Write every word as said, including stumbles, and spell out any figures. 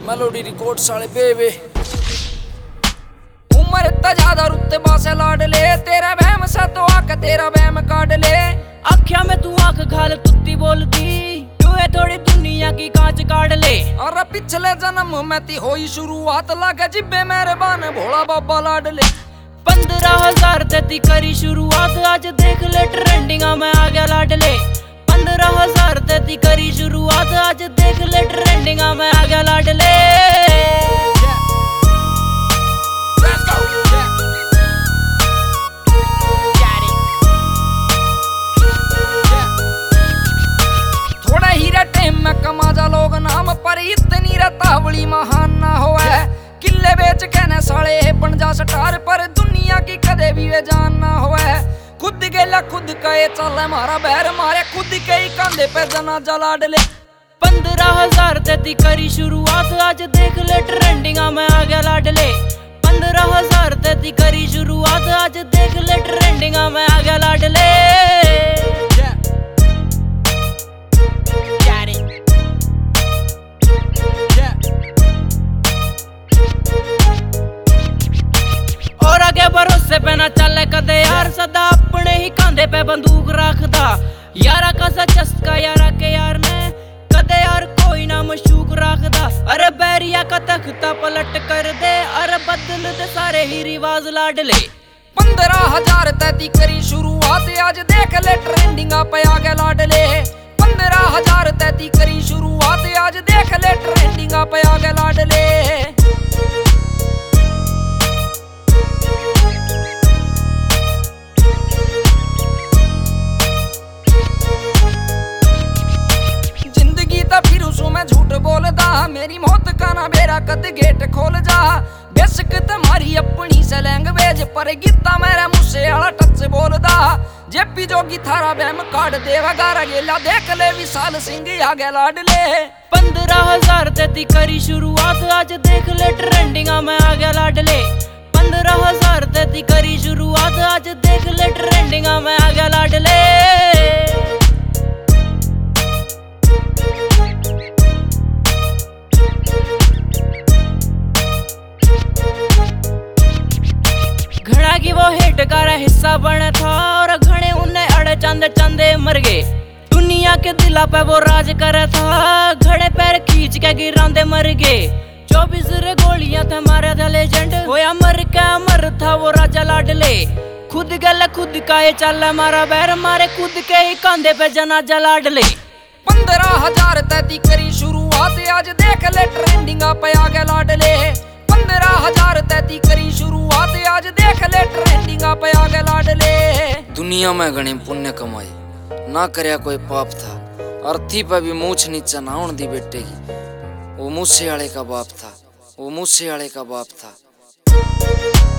Melody record साले बेबे उम्र इतना ज्यादा रुते बासे लाड ले तेरा बहम सा तो आके तेरा बहम काट ले आख्या में तू आंख घाल तुत्ती बोलती तू है थोड़ी दुनिया की कांच काट ले। और पिछले जन्म में ती होई शुरुआत लागे जिब्बे मेरे बान भोला बाबा लाड ले। पंद्रह हजार तेती करी शुरुआत आज देख ले ट्रेंडिंग में आ गया लाड ले। पंद्रह हजार तेती करी शुरुआत आज देख ले ट्रेंडिंग में आ गया लाड ले। थोड़ा ही टाइम में कमा जा लोग नाम पर इतनी रतावली महान ना हो है। किले बेच कहने साले बन जा स्टार पर दुनिया की कदे भी वे जान ना हो है। खुद गेला खुद कहे चल मारा बैर मारे खुद के ही कंधे पे जना जला डले। पंद्रह हजार तेती करी शुरुआत आज देख ले ट्रेंडिंग में आ गया लाड ले। पंद्रह हजार तेती करी शुरुआत आज देख ले ट्रेंडिंग में आ गया लाड ले। और आगे भरोसे पे ना चले कदे यार सदा अपने ही कांधे पे बंदूक रखदा। यारा का सा चस्का यारा के यार ने कदे यार कोई ना मशूक रखदा। अरे बैरिया का तख्ता पलट कर दे अरे बदल दे सारे ही रिवाज लाड ले। पंद्रह हजार तैती करी शुरुआत आज देख ले ट्रेंडिंग पे आ गया लाड ले। पंद्रह हजार तैती करी शुरुआत आज देख ले ट्रेंडिंग पे आ गया लाड ले। मैं झूठ बोलदा मेरी मौत का ना बेरा कद गेट खोल जा। बेशक तुम्हारी अपनी से लैंग्वेज पर गीता मेरे मुझसे आला टच बोलदा। जेपी जोगी थारा बहम काट देवा गारा गेला देख ले विशाल सिंह आ गया लाड ले। पंद्रह हजार तेती करी शुरुआत आज देख ले ट्रेंडिंग में आ गया लाड ले। पंद्रह हजार तेती करी शुरुआत आज देख ले ट्रेंडिंग में आ गया लाड ले। घड़ा की वो हिट का हिस्सा बना था और घने उन्हें अड़े चंदे चंदे मर गए। दुनिया के दिला पे वो राज कर था घड़े पैर खींच के गिरांदे मर गए। चौबीस रे गोलियां थे मारे था लेजेंड होया मर के मर था वो राजा लाड ले। खुद गल खुद का ये चल मारा बैर मारे खुद के ही कांधे पे जनाजा लाड ले। पंद्रह हजार तैती करी शुरुआत आज देख ले ट्रेंडिंग पे आ गया लाड ले। पंद्रह हजार तैती करी शुरुआत आज देख ले ट्रेंडिंग पे आ गया लाड ले। दुनिया में घनी पुण्य कमाई ना करया कोई पाप था अर्थी पे भी मूछ नीचा ना होने दी बेटे की। वो मूसे वाले का बाप था वो मूसे वाले का बाप था।